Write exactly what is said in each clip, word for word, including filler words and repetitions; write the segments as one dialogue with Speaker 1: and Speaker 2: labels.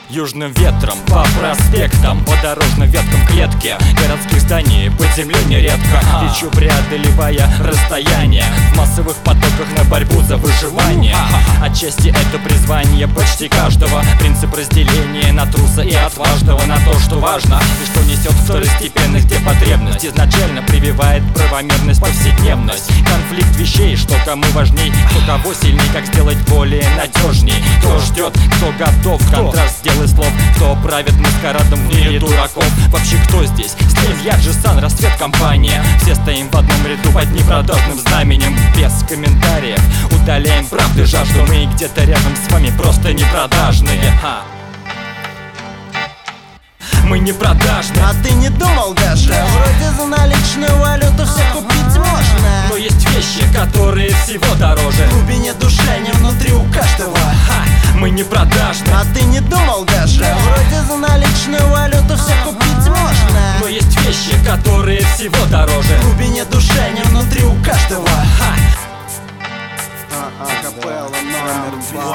Speaker 1: Южным ветром по проспектам, по дорожным веткам клетки городских зданий под землей нередко лечу, преодолевая расстояние в массовых потоках на борьбу за выживание. Отчасти это призвание почти каждого, принцип разделения на труса и отважного, на то, что важно и что несет второстепенность, где потребность изначально прививает правомерность, повседневность, конфликт вещей, что кому важней, кто кого сильней, как сделать более надежней, кто ждет, кто готов, контраст сделай слов, кто правит маскарадом в мире дураков. Вообще кто здесь? Стиль, Яджи-сан, расцвет, компания. Все стоим в одном ряду под непродажным знаменем. Без комментариев удаляем правды жажду. Мы где-то рядом с вами просто непродажные. Ха. Мы не продажны.
Speaker 2: А ты не думал даже? Вроде за наличную валюту все купить можно.
Speaker 1: Но есть вещи, которые всего дороже.
Speaker 2: В глубине души, не внутри у каждого.
Speaker 1: Ха. Мы не продажны.
Speaker 2: А ты не думал даже? Вроде за наличную валюту все купить можно.
Speaker 1: Но есть вещи, которые всего дороже.
Speaker 2: В глубине души, не внутри у каждого.
Speaker 1: Ха.
Speaker 2: Акапелла номер два.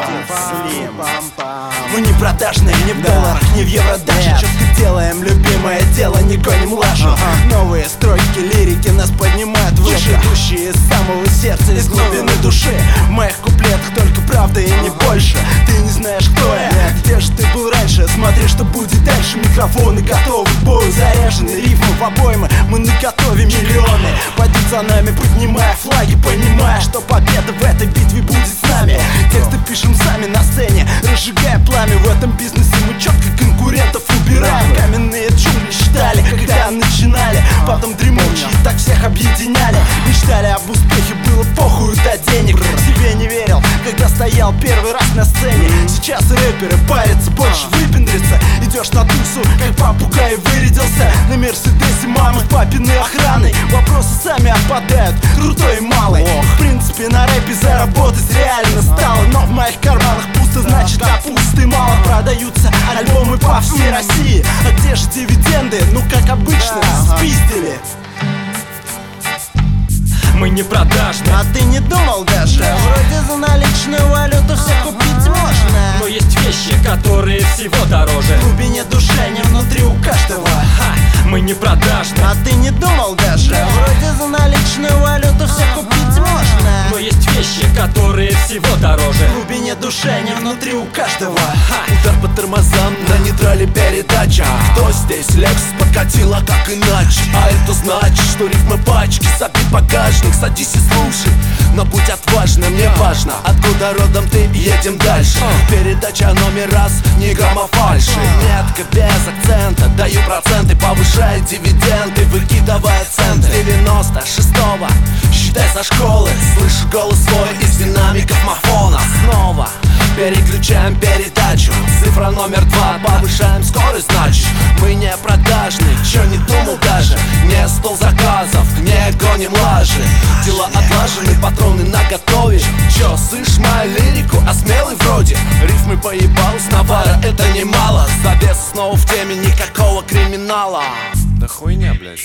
Speaker 2: Мы не продажные, не в долларах, не в евро даже. Четко делаем любимое дело, не гоним лажу. Новые строчки лирики нас поднимают выше, идущие из самого сердца, из глубины души. В моих куплетах только правда и не больше. Ты не знаешь, кто я, где же ты был раньше? Смотри, что будет дальше. Микрофоны готовы к бою, заряжены рифмы в обоймы. Мы наготове миллионы, пойдут за нами, поднимая флаги, понимая, что победа в этой битве будет с нами. Тексты пишем сами на сцене, разжигая пламя. В этом бизнесе мы четко конкурентов убираем. Каменные джунгли считали, когда начинали, потом дремучие так всех объединяли. Мечтали об успехе, было похуй до денег. Себе не верил, когда стоял первый раз на сцене. Сейчас рэперы парятся, больше выпендриться. Идешь на тусу, как попугай вырядился. На мерседесе мамы с папиной охраной. Вопросы сами отпадают, крутой и малый. В принципе на рэпе заработать реально стало, но в моих карманах пусто, значит капусты мало. Продаются альбомы по всей России. А где же дивиденды? Ну как обычно, спиздили.
Speaker 1: Мы не продажны.
Speaker 2: А ты не думал даже? Вроде за наличную валюту все купить можно.
Speaker 1: Но есть вещи, которые всего дороже.
Speaker 2: В глубине души, не внутри у каждого.
Speaker 1: Ха. Мы не продажны.
Speaker 2: А ты не думал даже? Вроде за наличную валюту все купить можно.
Speaker 1: Но есть вещи, которые всего дороже.
Speaker 2: В глубине души, не внутри у каждого.
Speaker 1: Ха.
Speaker 3: Удар по тормозам, на нейтрале передача. Кто здесь? Лекс подкатила как иначе. А это значит, что рифмы пачки, забит багажник. Садись и слушай, но будь отважным, мне важно, откуда родом ты, едем дальше. Передача номер раз, ни грамма фальши. Метка без акцента, даю проценты, повышая дивиденды, выкидывая центы. С девяносто шестого, считай со школы, слышу голос свой из динамиков мафона. Снова переключаем передачу, цифра номер два, повышаем скорость, значит мы не продажны, чё не думал даже. Не стол заказов, не гоним лажи. Дела отлажены, патроны наготове. Чё, слышь мою лирику, а смелый вроде. Рифмы поебал с навара, это немало. Завес снова в теме, никакого криминала.
Speaker 4: Да хуйня, блядь.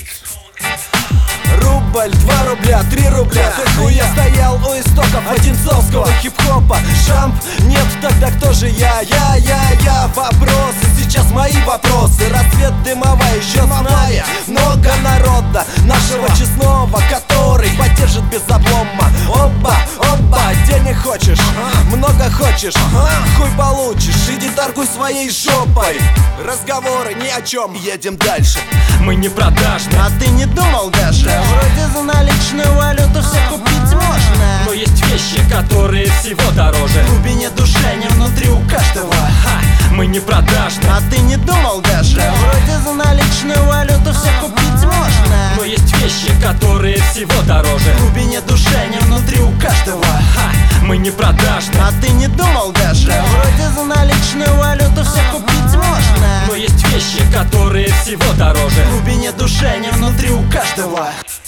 Speaker 2: Рубль, два рубля, три рубля. Какой я стоял у истоков одинцовского хип-хопа. Шамп, нет, тогда кто же я? Я, я, я. Вопросы, сейчас мои вопросы. Рассвет дымовая, еще зная много народа нашего честного, который поддержит без облома. Оба, оба, денег хочешь, много хочешь, хуй получишь. Иди торгуй своей жопой. Разговоры ни о чем,
Speaker 3: Едем дальше.
Speaker 1: Мы не продажны.
Speaker 2: а ты не думал даже? Вроде за наличную валюту все купить можно.
Speaker 1: Но есть вещи, которые всего дороже.
Speaker 2: В глубине души, не внутри у каждого.
Speaker 1: Ха. Мы не продажны.
Speaker 2: А ты не думал даже? Вроде за наличную валюту все купить можно.
Speaker 1: Но есть вещи, которые всего дороже.
Speaker 2: В глубине души, не внутри у каждого.
Speaker 1: Ха. Мы не продажны.
Speaker 2: А ты не думал даже? Вроде за наличную валюту все купить можно.
Speaker 1: Но есть вещи, которые всего дороже.
Speaker 2: В глубине души, не внутри у каждого.